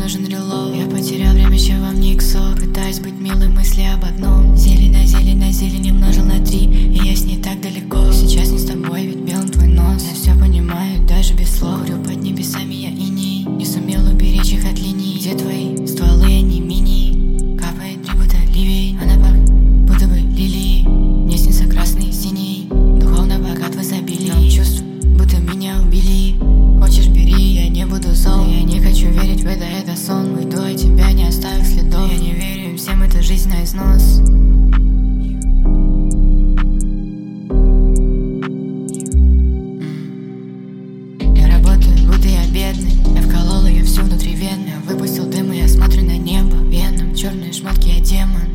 нужен релоуд. Я потерял время, чем вам не иксо. Пытаюсь быть милой, мысли об одном. Зелень на зелень на зелень умножил на 3, и я с ней так далеко. Сейчас не с тобой, ведь белым твой нос. Я все понимаю, даже без слов. Курю под небесами я иней, не сумел уберечь их от линий. Где твои стволы, они мини? Капает прибыта ливень, она будто бы лилии. Мне снится красный, синий, духовно богат в изобилии. Чувств, будто меня убили. Хочешь, бери, я не буду зол. Я не хочу верить в это сон. Уйду от тебя, не оставив следов. Я не верю им всем, это жизнь на износ. Я работаю, будто я бедный. Я вколол ее всю внутри вены. Я выпустил дым, и я смотрю на небо. Веном, черные шмотки, я демон.